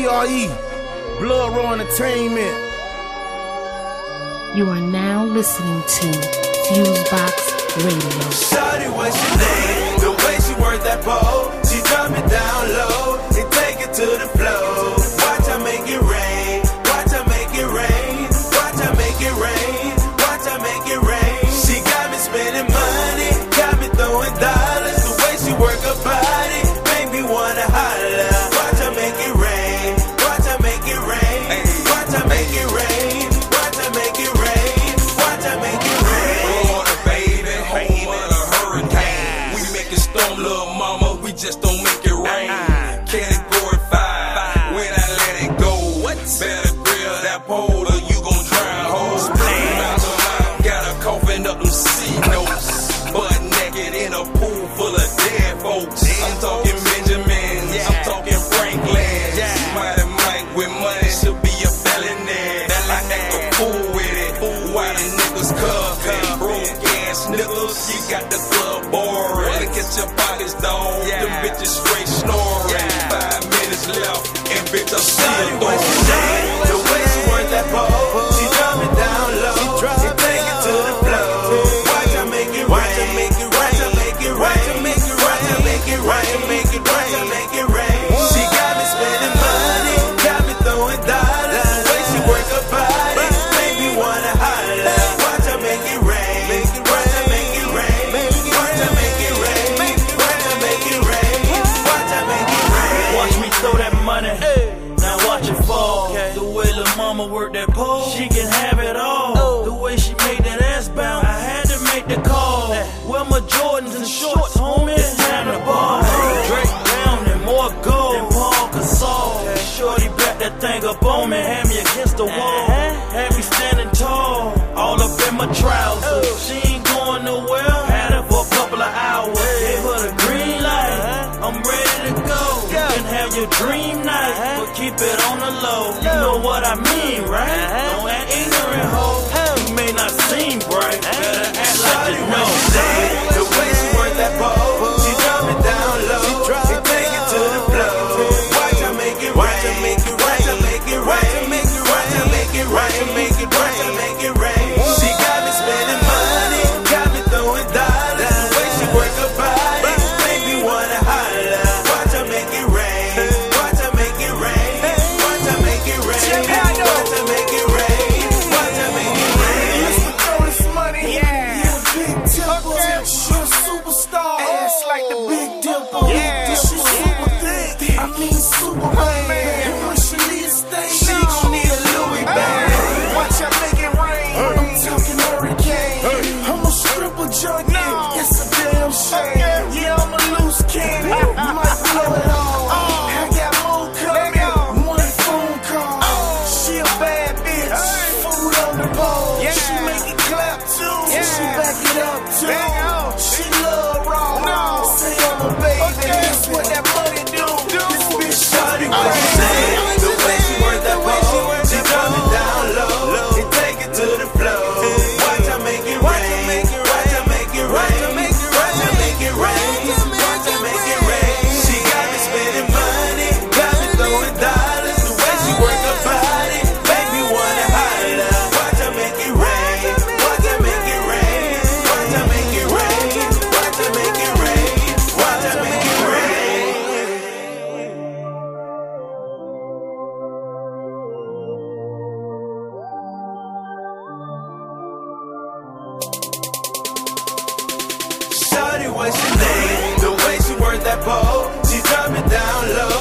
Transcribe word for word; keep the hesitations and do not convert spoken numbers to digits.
B R E, Blood Row Entertainment. You are now listening to Fusebox Radio. Shawty, what's your name? The way she work that pole, she drop it down low and take it to the floor. Watch her make it rain, watch her make it rain, watch her make it rain, watch her make it rain. She got me spending money, got me throwing dollars. The way she work her body, make me wanna holler. Watch her make it rain, watch her make it rain, watch her make it rain, watch her make it rain, watch her make it rain. Water, baby, home of the hurricane. We make it storm, little mama, we just don't make it rain. Category five, when I let it go. Better grill that pole or you gon' drown, hoes. Mouth to mouth, got her coughing up them C notes. Butt naked in a pool full of dead folks. I'm talking Benjamins, I'm talking Franklin. Mighty Mike with money should be a felony. I act a fool with it. Why the niggas cuffin'? Broke ass niggas, you got the club boring. Wanna get your pockets dog, them bitches straight snoring. Five minutes left, and bitch I'm still going. The way she work that pole, she drop it down low, she take it to the floor. Watch her make it rain, watch her make it rain, watch her make it rain, watch her make it rain, watch her make it rain, watch her make it rain. She got me spending money, got me throwing dollars. The way she work her body, make me wanna holler. Watch her make it rain, watch her make it rain, watch her make it rain, watch her make it rain, watch her make it rain. Watch me throw that money, now watch it fall. The way lil' mama work that pole, she can have it all. The way she made that ass bounce, I had to make the call. Well, my Jordans and shorts, homie, it's time to ball. Drake down and more gold than Paul Gasol. Shorty back that thing up on me, had me against the wall, had me standing tall, all up in my trousers. She ain't going nowhere, had her for a couple of hours. Gave her the green light, I'm ready to go. You can have your dream night, but keep it on the low. You know what I mean, right? Don't act ignorant, ho. You may not seem bright, better act like you know. The way she work that pole, she drop it down low, she take it to the floor. Watch her make it rain, watch her make it rain, watch her make it rain, watch her make it rain, watch her make it rain, watch her make it rain. She got me spending money, got me throwing dollars. The way she work her body, make me wanna holler. Watch her make it rain, watch her make it rain, watch her make it rain, watch her make it rain, watch her make it rain. Mister Throw this money, yeah, yeah, big temple, okay. She a superstar, ass like the Big Dimple, yeah. She super thick, I mean super man. And when she leave the stage, she gon' need a Louis bag. Watch her make it rain, I'm talking hurricane. I'm a stripper junkie, no. It's a damn shame. Yeah, I'm a loose cannon, might blow it all. I got more coming, one phone call. She a bad bitch, food on the pole. She make it clap too, she back it up too. She love raw, say I'm a baby, guess what that money do? This bitch shawty What she say? The way she work that pole, she drop it down low and take it to the floor. Watch her make it rain, watch her make it rain, watch her make it rain, watch her make it rain. She got me spending money, got me throwing dollars. The way she work her body, make me wanna holler. Watch her make it rain, watch her make it rain, watch her make it rain, watch her make it rain, watch her make it rain. Shawty, what's your name? The way she work that pole, she drop it down low,